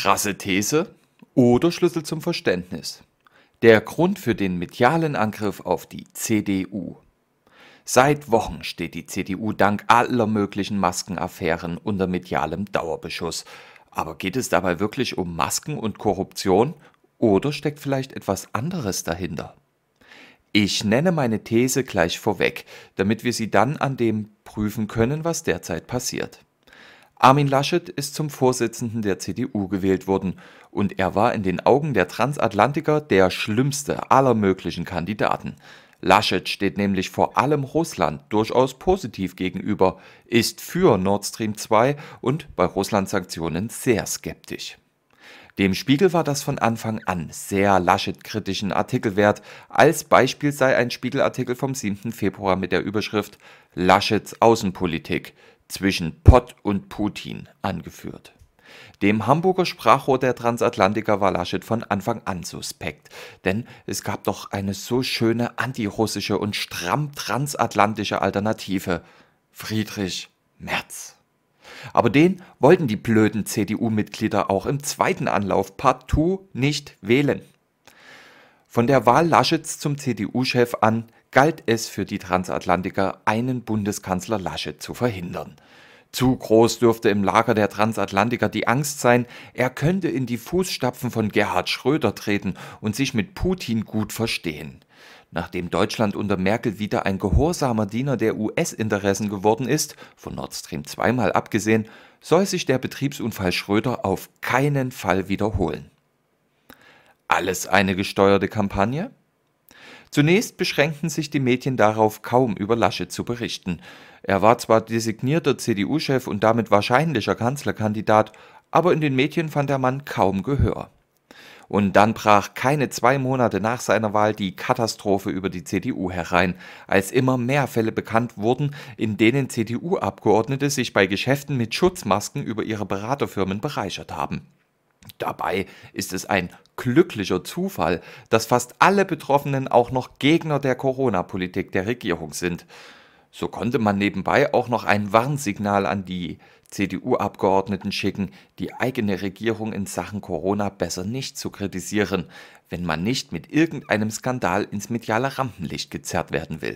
Krasse These oder Schlüssel zum Verständnis? Der Grund für den medialen Angriff auf die CDU. Seit Wochen steht die CDU dank aller möglichen Maskenaffären unter medialem Dauerbeschuss. Aber geht es dabei wirklich um Masken und Korruption oder steckt vielleicht etwas anderes dahinter? Ich nenne meine These gleich vorweg, damit wir sie dann an dem prüfen können, was derzeit passiert. Armin Laschet ist zum Vorsitzenden der CDU gewählt worden und er war in den Augen der Transatlantiker der schlimmste aller möglichen Kandidaten. Laschet steht nämlich vor allem Russland durchaus positiv gegenüber, ist für Nord Stream 2 und bei Russland-Sanktionen sehr skeptisch. Dem Spiegel war das von Anfang an sehr Laschet-kritischen Artikel wert. Als Beispiel sei ein Spiegelartikel vom 7. Februar mit der Überschrift Laschets Außenpolitik zwischen Pott und Putin angeführt. Dem Hamburger Sprachrohr der Transatlantiker war Laschet von Anfang an suspekt, denn es gab doch eine so schöne antirussische und stramm transatlantische Alternative: Friedrich Merz. Aber den wollten die blöden CDU-Mitglieder auch im zweiten Anlauf partout nicht wählen. Von der Wahl Laschets zum CDU-Chef an galt es für die Transatlantiker, einen Bundeskanzler Laschet zu verhindern. Zu groß dürfte im Lager der Transatlantiker die Angst sein, er könnte in die Fußstapfen von Gerhard Schröder treten und sich mit Putin gut verstehen. Nachdem Deutschland unter Merkel wieder ein gehorsamer Diener der US-Interessen geworden ist, von Nord Stream 2 mal abgesehen, soll sich der Betriebsunfall Schröder auf keinen Fall wiederholen. Alles eine gesteuerte Kampagne? Zunächst beschränkten sich die Medien darauf, kaum über Laschet zu berichten. Er war zwar designierter CDU-Chef und damit wahrscheinlicher Kanzlerkandidat, aber in den Medien fand der Mann kaum Gehör. Und dann brach keine 2 Monate nach seiner Wahl die Katastrophe über die CDU herein, als immer mehr Fälle bekannt wurden, in denen CDU-Abgeordnete sich bei Geschäften mit Schutzmasken über ihre Beraterfirmen bereichert haben. Dabei ist es ein glücklicher Zufall, dass fast alle Betroffenen auch noch Gegner der Corona-Politik der Regierung sind. So konnte man nebenbei auch noch ein Warnsignal an die CDU-Abgeordneten schicken, die eigene Regierung in Sachen Corona besser nicht zu kritisieren, wenn man nicht mit irgendeinem Skandal ins mediale Rampenlicht gezerrt werden will.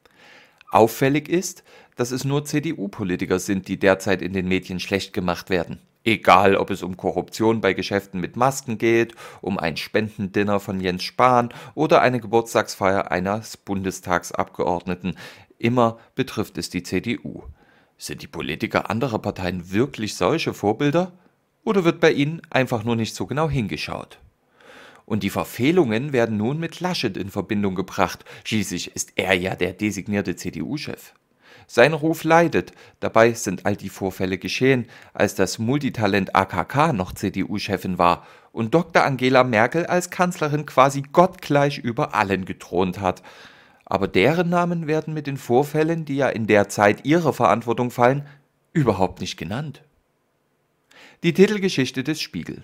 Auffällig ist, dass es nur CDU-Politiker sind, die derzeit in den Medien schlecht gemacht werden. Egal, ob es um Korruption bei Geschäften mit Masken geht, um ein Spendendinner von Jens Spahn oder eine Geburtstagsfeier eines Bundestagsabgeordneten, immer betrifft es die CDU. Sind die Politiker anderer Parteien wirklich solche Vorbilder? Oder wird bei ihnen einfach nur nicht so genau hingeschaut? Und die Verfehlungen werden nun mit Laschet in Verbindung gebracht. Schließlich ist er ja der designierte CDU-Chef. Sein Ruf leidet. Dabei sind all die Vorfälle geschehen, als das Multitalent AKK noch CDU-Chefin war und Dr. Angela Merkel als Kanzlerin quasi gottgleich über allen gethront hat. Aber deren Namen werden mit den Vorfällen, die ja in der Zeit ihrer Verantwortung fallen, überhaupt nicht genannt. Die Titelgeschichte des Spiegel.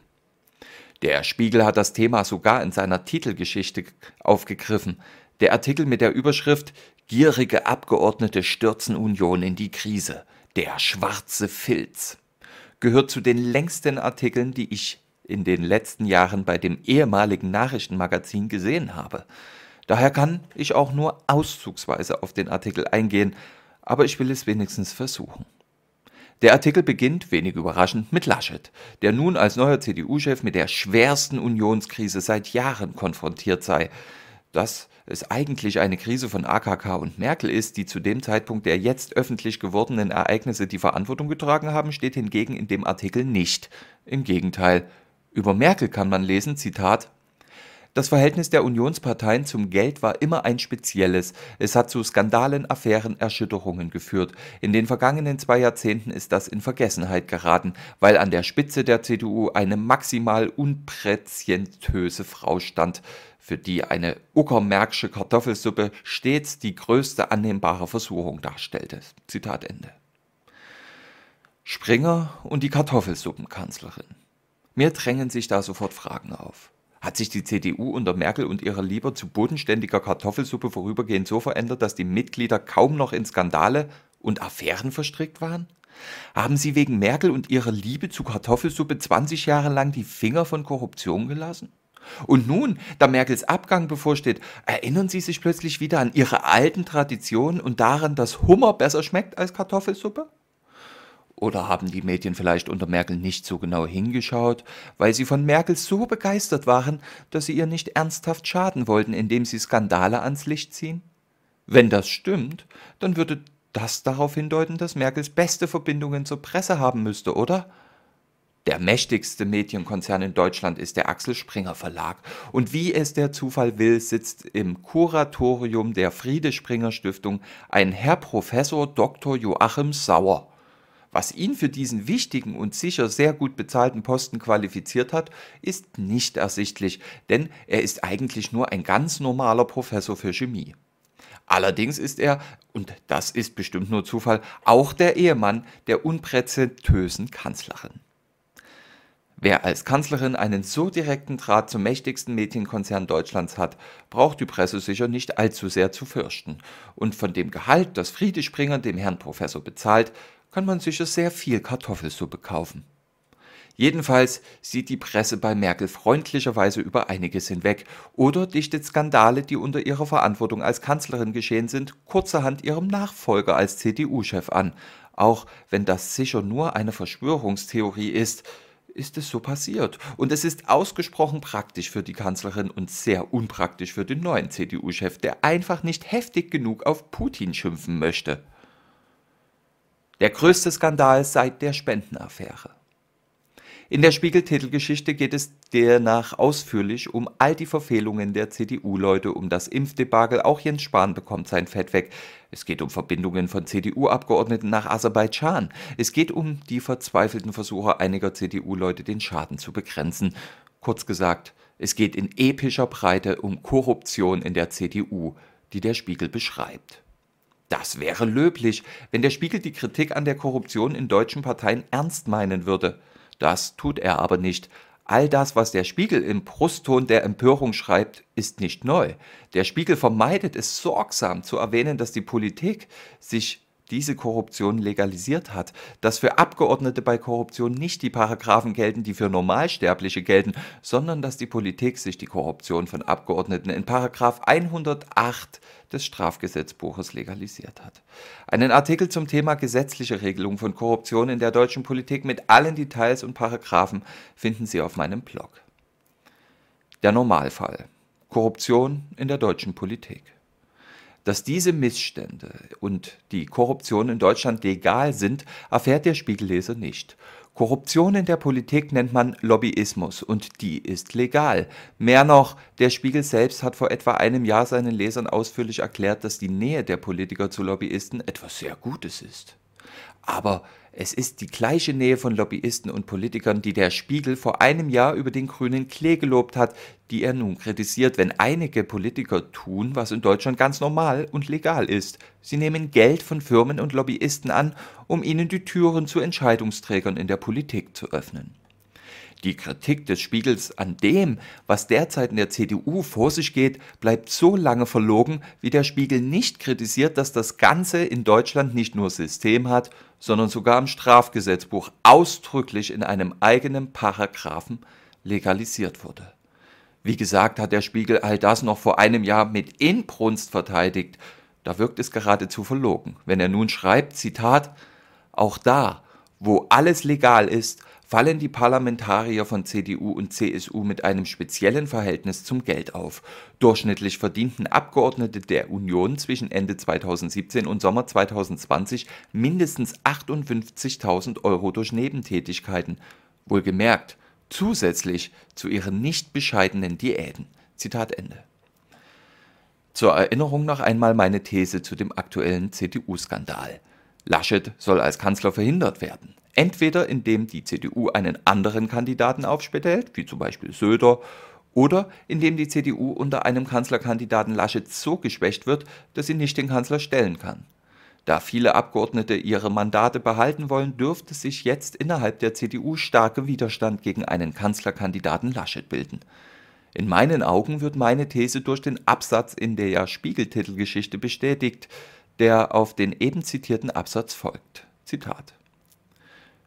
Der Spiegel hat das Thema sogar in seiner Titelgeschichte aufgegriffen. Der Artikel mit der Überschrift »Gierige Abgeordnete stürzen Union in die Krise. Der schwarze Filz« gehört zu den längsten Artikeln, die ich in den letzten Jahren bei dem ehemaligen Nachrichtenmagazin gesehen habe. Daher kann ich auch nur auszugsweise auf den Artikel eingehen, aber ich will es wenigstens versuchen. Der Artikel beginnt, wenig überraschend, mit Laschet, der nun als neuer CDU-Chef mit der schwersten Unionskrise seit Jahren konfrontiert sei. Dass es eigentlich eine Krise von AKK und Merkel ist, die zu dem Zeitpunkt der jetzt öffentlich gewordenen Ereignisse die Verantwortung getragen haben, steht hingegen in dem Artikel nicht. Im Gegenteil. Über Merkel kann man lesen, Zitat: Das Verhältnis der Unionsparteien zum Geld war immer ein spezielles. Es hat zu Skandalen, Affären, Erschütterungen geführt. In den vergangenen 2 Jahrzehnten ist das in Vergessenheit geraten, weil an der Spitze der CDU eine maximal unpräzientöse Frau stand, für die eine Uckermärksche Kartoffelsuppe stets die größte annehmbare Versuchung darstellte. Zitat Ende. Springer und die Kartoffelsuppenkanzlerin. Mir drängen sich da sofort Fragen auf. Hat sich die CDU unter Merkel und ihrer lieber zu bodenständiger Kartoffelsuppe vorübergehend so verändert, dass die Mitglieder kaum noch in Skandale und Affären verstrickt waren? Haben Sie wegen Merkel und ihrer Liebe zu Kartoffelsuppe 20 Jahre lang die Finger von Korruption gelassen? Und nun, da Merkels Abgang bevorsteht, erinnern Sie sich plötzlich wieder an Ihre alten Traditionen und daran, dass Hummer besser schmeckt als Kartoffelsuppe? Oder haben die Medien vielleicht unter Merkel nicht so genau hingeschaut, weil sie von Merkel so begeistert waren, dass sie ihr nicht ernsthaft schaden wollten, indem sie Skandale ans Licht ziehen? Wenn das stimmt, dann würde das darauf hindeuten, dass Merkels beste Verbindungen zur Presse haben müsste, oder? Der mächtigste Medienkonzern in Deutschland ist der Axel Springer Verlag. Und wie es der Zufall will, sitzt im Kuratorium der Friede Springer Stiftung ein Herr Professor Dr. Joachim Sauer. Was ihn für diesen wichtigen und sicher sehr gut bezahlten Posten qualifiziert hat, ist nicht ersichtlich, denn er ist eigentlich nur ein ganz normaler Professor für Chemie. Allerdings ist er, und das ist bestimmt nur Zufall, auch der Ehemann der unpräzedösen Kanzlerin. Wer als Kanzlerin einen so direkten Draht zum mächtigsten Medienkonzern Deutschlands hat, braucht die Presse sicher nicht allzu sehr zu fürchten. Und von dem Gehalt, das Friede Springer dem Herrn Professor bezahlt, kann man sicher sehr viel Kartoffelsuppe kaufen. Jedenfalls sieht die Presse bei Merkel freundlicherweise über einiges hinweg oder dichtet Skandale, die unter ihrer Verantwortung als Kanzlerin geschehen sind, kurzerhand ihrem Nachfolger als CDU-Chef an. Auch wenn das sicher nur eine Verschwörungstheorie ist, ist es so passiert. Und es ist ausgesprochen praktisch für die Kanzlerin und sehr unpraktisch für den neuen CDU-Chef, der einfach nicht heftig genug auf Putin schimpfen möchte. Der größte Skandal seit der Spendenaffäre. In der Spiegel-Titelgeschichte geht es demnach ausführlich um all die Verfehlungen der CDU-Leute, um das Impfdebakel, auch Jens Spahn bekommt sein Fett weg. Es geht um Verbindungen von CDU-Abgeordneten nach Aserbaidschan. Es geht um die verzweifelten Versuche einiger CDU-Leute, den Schaden zu begrenzen. Kurz gesagt, es geht in epischer Breite um Korruption in der CDU, die der Spiegel beschreibt. Das wäre löblich, wenn der Spiegel die Kritik an der Korruption in deutschen Parteien ernst meinen würde. Das tut er aber nicht. All das, was der Spiegel im Brustton der Empörung schreibt, ist nicht neu. Der Spiegel vermeidet es sorgsam zu erwähnen, dass die Politik sich diese Korruption legalisiert hat, dass für Abgeordnete bei Korruption nicht die Paragraphen gelten, die für Normalsterbliche gelten, sondern dass die Politik sich die Korruption von Abgeordneten in Paragraph 108 des Strafgesetzbuches legalisiert hat. Einen Artikel zum Thema gesetzliche Regelung von Korruption in der deutschen Politik mit allen Details und Paragraphen finden Sie auf meinem Blog. Der Normalfall: Korruption in der deutschen Politik. Dass diese Missstände und die Korruption in Deutschland legal sind, erfährt der Spiegelleser nicht. Korruption in der Politik nennt man Lobbyismus und die ist legal. Mehr noch, der Spiegel selbst hat vor etwa einem Jahr seinen Lesern ausführlich erklärt, dass die Nähe der Politiker zu Lobbyisten etwas sehr Gutes ist. Aber es ist die gleiche Nähe von Lobbyisten und Politikern, die der Spiegel vor einem Jahr über den grünen Klee gelobt hat, die er nun kritisiert, wenn einige Politiker tun, was in Deutschland ganz normal und legal ist. Sie nehmen Geld von Firmen und Lobbyisten an, um ihnen die Türen zu Entscheidungsträgern in der Politik zu öffnen. Die Kritik des Spiegels an dem, was derzeit in der CDU vor sich geht, bleibt so lange verlogen, wie der Spiegel nicht kritisiert, dass das Ganze in Deutschland nicht nur System hat, sondern sogar im Strafgesetzbuch ausdrücklich in einem eigenen Paragraphen legalisiert wurde. Wie gesagt, hat der Spiegel all das noch vor einem Jahr mit Inbrunst verteidigt. Da wirkt es geradezu verlogen, wenn er nun schreibt, Zitat, auch da, wo alles legal ist, fallen die Parlamentarier von CDU und CSU mit einem speziellen Verhältnis zum Geld auf. Durchschnittlich verdienten Abgeordnete der Union zwischen Ende 2017 und Sommer 2020 mindestens 58.000 € durch Nebentätigkeiten. Wohlgemerkt, zusätzlich zu ihren nicht bescheidenen Diäten. Zitat Ende. Zur Erinnerung noch einmal meine These zu dem aktuellen CDU-Skandal. Laschet soll als Kanzler verhindert werden. Entweder indem die CDU einen anderen Kandidaten aufstellt, wie zum Beispiel Söder, oder indem die CDU unter einem Kanzlerkandidaten Laschet so geschwächt wird, dass sie nicht den Kanzler stellen kann. Da viele Abgeordnete ihre Mandate behalten wollen, dürfte sich jetzt innerhalb der CDU starker Widerstand gegen einen Kanzlerkandidaten Laschet bilden. In meinen Augen wird meine These durch den Absatz in der Spiegel-Titelgeschichte bestätigt, der auf den eben zitierten Absatz folgt. Zitat.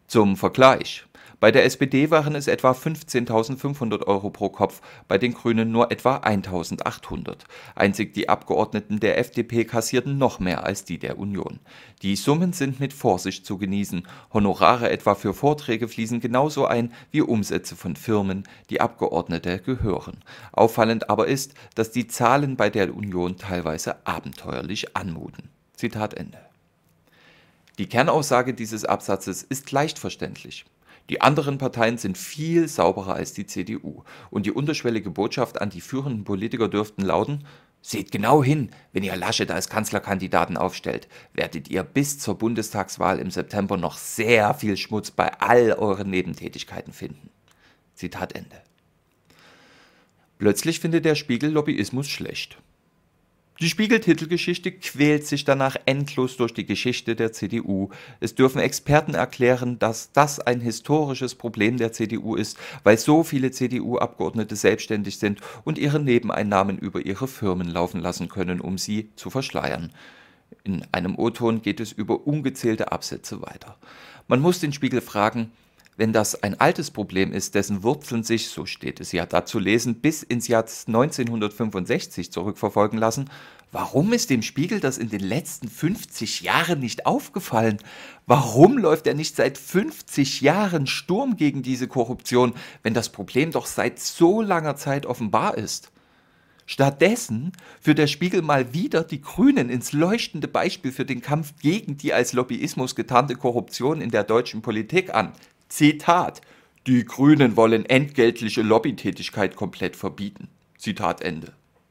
Zum Vergleich: Bei der SPD waren es etwa 15.500 Euro pro Kopf, bei den Grünen nur etwa 1.800. Einzig die Abgeordneten der FDP kassierten noch mehr als die der Union. Die Summen sind mit Vorsicht zu genießen. Honorare etwa für Vorträge fließen genauso ein wie Umsätze von Firmen, die Abgeordnete gehören. Auffallend aber ist, dass die Zahlen bei der Union teilweise abenteuerlich anmuten. Zitat Ende. Die Kernaussage dieses Absatzes ist leicht verständlich. Die anderen Parteien sind viel sauberer als die CDU. Und die unterschwellige Botschaft an die führenden Politiker dürften lauten: Seht genau hin, wenn ihr Laschet als Kanzlerkandidaten aufstellt, werdet ihr bis zur Bundestagswahl im September noch sehr viel Schmutz bei all euren Nebentätigkeiten finden. Zitat Ende. Plötzlich findet der Spiegel Lobbyismus schlecht. Die Spiegel-Titelgeschichte quält sich danach endlos durch die Geschichte der CDU. Es dürfen Experten erklären, dass das ein historisches Problem der CDU ist, weil so viele CDU-Abgeordnete selbstständig sind und ihre Nebeneinnahmen über ihre Firmen laufen lassen können, um sie zu verschleiern. In einem O-Ton geht es über ungezählte Absätze weiter. Man muss den Spiegel fragen: Wenn das ein altes Problem ist, dessen Wurzeln sich, so steht es ja da zu lesen, bis ins Jahr 1965 zurückverfolgen lassen, warum ist dem Spiegel das in den letzten 50 Jahren nicht aufgefallen? Warum läuft er nicht seit 50 Jahren Sturm gegen diese Korruption, wenn das Problem doch seit so langer Zeit offenbar ist? Stattdessen führt der Spiegel mal wieder die Grünen ins leuchtende Beispiel für den Kampf gegen die als Lobbyismus getarnte Korruption in der deutschen Politik an. Zitat: Die Grünen wollen entgeltliche Lobbytätigkeit komplett verbieten. Zitat Ende.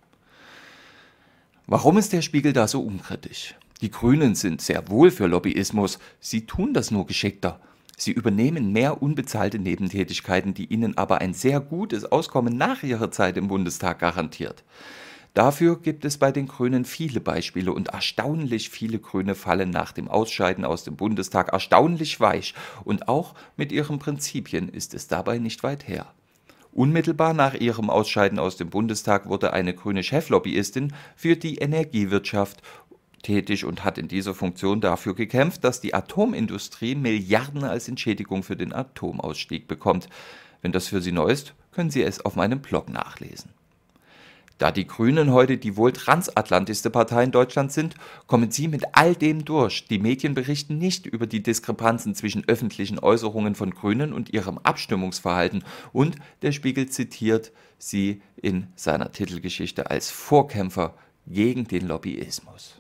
Warum ist der Spiegel da so unkritisch? Die Grünen sind sehr wohl für Lobbyismus, sie tun das nur geschickter. Sie übernehmen mehr unbezahlte Nebentätigkeiten, die ihnen aber ein sehr gutes Auskommen nach ihrer Zeit im Bundestag garantiert. Dafür gibt es bei den Grünen viele Beispiele und erstaunlich viele Grüne fallen nach dem Ausscheiden aus dem Bundestag erstaunlich weich und auch mit ihren Prinzipien ist es dabei nicht weit her. Unmittelbar nach ihrem Ausscheiden aus dem Bundestag wurde eine grüne Cheflobbyistin für die Energiewirtschaft tätig und hat in dieser Funktion dafür gekämpft, dass die Atomindustrie Milliarden als Entschädigung für den Atomausstieg bekommt. Wenn das für Sie neu ist, können Sie es auf meinem Blog nachlesen. Da die Grünen heute die wohl transatlantischste Partei in Deutschland sind, kommen sie mit all dem durch. Die Medien berichten nicht über die Diskrepanzen zwischen öffentlichen Äußerungen von Grünen und ihrem Abstimmungsverhalten und der Spiegel zitiert sie in seiner Titelgeschichte als Vorkämpfer gegen den Lobbyismus.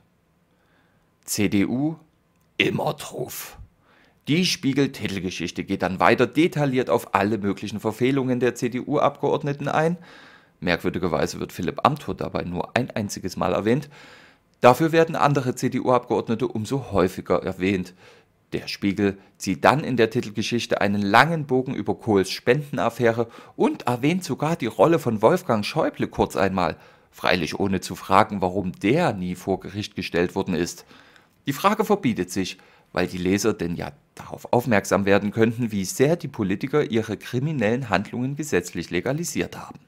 CDU immer drauf. Die Spiegel-Titelgeschichte geht dann weiter detailliert auf alle möglichen Verfehlungen der CDU-Abgeordneten ein. Merkwürdigerweise wird Philipp Amthor dabei nur ein einziges Mal erwähnt. Dafür werden andere CDU-Abgeordnete umso häufiger erwähnt. Der Spiegel zieht dann in der Titelgeschichte einen langen Bogen über Kohls Spendenaffäre und erwähnt sogar die Rolle von Wolfgang Schäuble kurz einmal, freilich ohne zu fragen, warum der nie vor Gericht gestellt worden ist. Die Frage verbietet sich, weil die Leser denn ja darauf aufmerksam werden könnten, wie sehr die Politiker ihre kriminellen Handlungen gesetzlich legalisiert haben.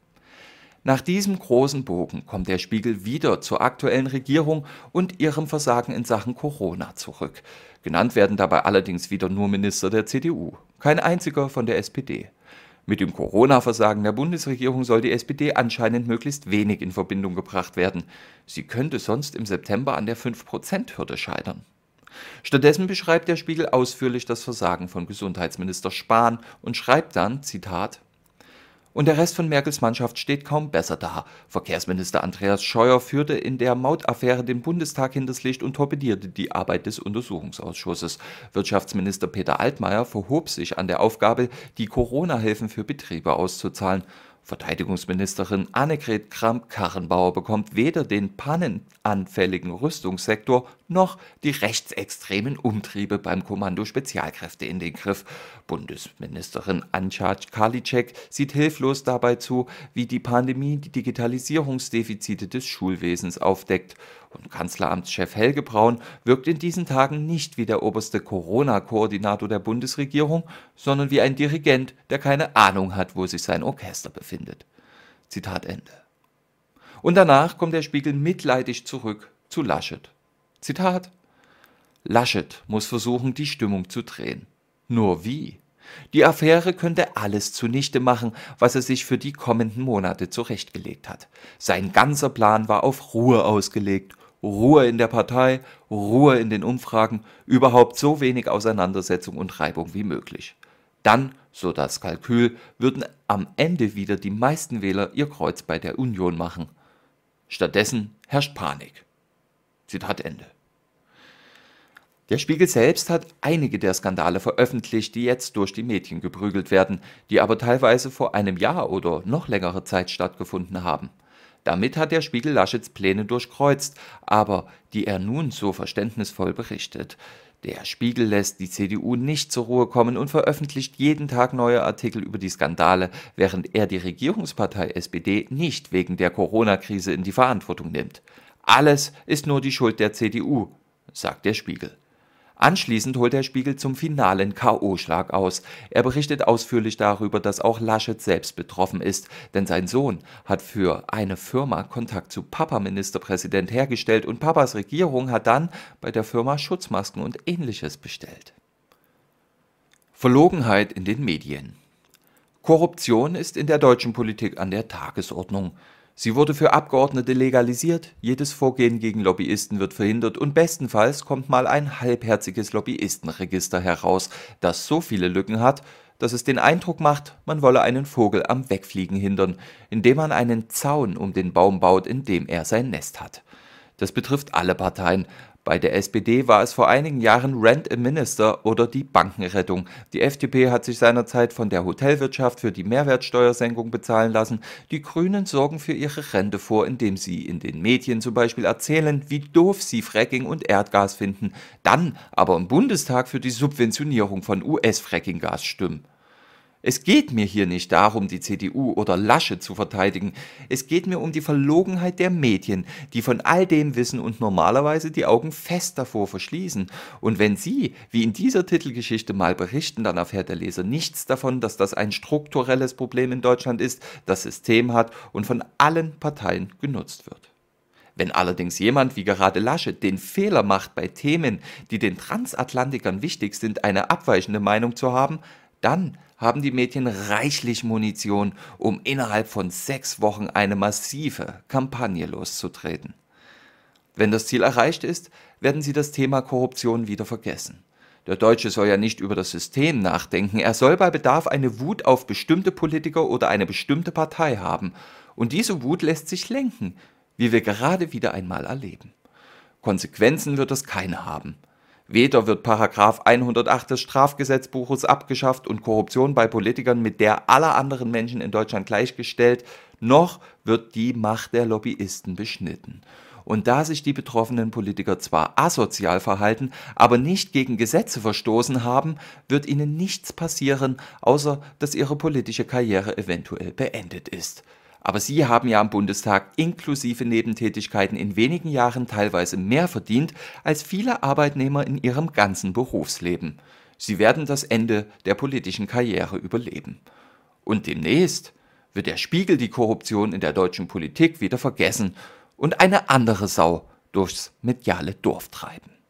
Nach diesem großen Bogen kommt der Spiegel wieder zur aktuellen Regierung und ihrem Versagen in Sachen Corona zurück. Genannt werden dabei allerdings wieder nur Minister der CDU, kein einziger von der SPD. Mit dem Corona-Versagen der Bundesregierung soll die SPD anscheinend möglichst wenig in Verbindung gebracht werden. Sie könnte sonst im September an der 5%-Hürde scheitern. Stattdessen beschreibt der Spiegel ausführlich das Versagen von Gesundheitsminister Spahn und schreibt dann, Zitat: Und der Rest von Merkels Mannschaft steht kaum besser da. Verkehrsminister Andreas Scheuer führte in der Mautaffäre den Bundestag hinters Licht und torpedierte die Arbeit des Untersuchungsausschusses. Wirtschaftsminister Peter Altmaier verhob sich an der Aufgabe, die Corona-Hilfen für Betriebe auszuzahlen. Verteidigungsministerin Annegret Kramp-Karrenbauer bekommt weder den pannenanfälligen Rüstungssektor noch die rechtsextremen Umtriebe beim Kommando Spezialkräfte in den Griff. Bundesministerin Anja Karliczek sieht hilflos dabei zu, wie die Pandemie die Digitalisierungsdefizite des Schulwesens aufdeckt. Und Kanzleramtschef Helge Braun wirkt in diesen Tagen nicht wie der oberste Corona-Koordinator der Bundesregierung, sondern wie ein Dirigent, der keine Ahnung hat, wo sich sein Orchester befindet. Zitat Ende. Und danach kommt der Spiegel mitleidig zurück zu Laschet. Zitat: Laschet muss versuchen, die Stimmung zu drehen. Nur wie? Die Affäre könnte alles zunichte machen, was er sich für die kommenden Monate zurechtgelegt hat. Sein ganzer Plan war auf Ruhe ausgelegt. Ruhe in der Partei, Ruhe in den Umfragen, überhaupt so wenig Auseinandersetzung und Reibung wie möglich. Dann, so das Kalkül, würden am Ende wieder die meisten Wähler ihr Kreuz bei der Union machen. Stattdessen herrscht Panik. Zitat Ende. Der Spiegel selbst hat einige der Skandale veröffentlicht, die jetzt durch die Medien geprügelt werden, die aber teilweise vor einem Jahr oder noch längere Zeit stattgefunden haben. Damit hat der Spiegel Laschets Pläne durchkreuzt, aber die er nun so verständnisvoll berichtet. Der Spiegel lässt die CDU nicht zur Ruhe kommen und veröffentlicht jeden Tag neue Artikel über die Skandale, während er die Regierungspartei SPD nicht wegen der Corona-Krise in die Verantwortung nimmt. Alles ist nur die Schuld der CDU, sagt der Spiegel. Anschließend holt der Spiegel zum finalen K.O.-Schlag aus. Er berichtet ausführlich darüber, dass auch Laschet selbst betroffen ist, denn sein Sohn hat für eine Firma Kontakt zu Papa-Ministerpräsident hergestellt und Papas Regierung hat dann bei der Firma Schutzmasken und Ähnliches bestellt. Verlogenheit in den Medien. Korruption ist in der deutschen Politik an der Tagesordnung. Sie wurde für Abgeordnete legalisiert, jedes Vorgehen gegen Lobbyisten wird verhindert und bestenfalls kommt mal ein halbherziges Lobbyistenregister heraus, das so viele Lücken hat, dass es den Eindruck macht, man wolle einen Vogel am Wegfliegen hindern, indem man einen Zaun um den Baum baut, in dem er sein Nest hat. Das betrifft alle Parteien. Bei der SPD war es vor einigen Jahren Rent a Minister oder die Bankenrettung. Die FDP hat sich seinerzeit von der Hotelwirtschaft für die Mehrwertsteuersenkung bezahlen lassen. Die Grünen sorgen für ihre Rente vor, indem sie in den Medien zum Beispiel erzählen, wie doof sie Fracking und Erdgas finden, dann aber im Bundestag für die Subventionierung von US-Frackinggas stimmen. Es geht mir hier nicht darum, die CDU oder Laschet zu verteidigen. Es geht mir um die Verlogenheit der Medien, die von all dem wissen und normalerweise die Augen fest davor verschließen. Und wenn sie, wie in dieser Titelgeschichte mal berichten, dann erfährt der Leser nichts davon, dass das ein strukturelles Problem in Deutschland ist, das System hat und von allen Parteien genutzt wird. Wenn allerdings jemand wie gerade Laschet den Fehler macht, bei Themen, die den Transatlantikern wichtig sind, eine abweichende Meinung zu haben, dann haben die Medien reichlich Munition, um innerhalb von 6 Wochen eine massive Kampagne loszutreten. Wenn das Ziel erreicht ist, werden sie das Thema Korruption wieder vergessen. Der Deutsche soll ja nicht über das System nachdenken, er soll bei Bedarf eine Wut auf bestimmte Politiker oder eine bestimmte Partei haben. Und diese Wut lässt sich lenken, wie wir gerade wieder einmal erleben. Konsequenzen wird es keine haben. Weder wird Paragraph 108 des Strafgesetzbuches abgeschafft und Korruption bei Politikern mit der aller anderen Menschen in Deutschland gleichgestellt, noch wird die Macht der Lobbyisten beschnitten. Und da sich die betroffenen Politiker zwar asozial verhalten, aber nicht gegen Gesetze verstoßen haben, wird ihnen nichts passieren, außer dass ihre politische Karriere eventuell beendet ist. Aber sie haben ja am Bundestag inklusive Nebentätigkeiten in wenigen Jahren teilweise mehr verdient als viele Arbeitnehmer in ihrem ganzen Berufsleben. Sie werden das Ende der politischen Karriere überleben. Und demnächst wird der Spiegel die Korruption in der deutschen Politik wieder vergessen und eine andere Sau durchs mediale Dorf treiben.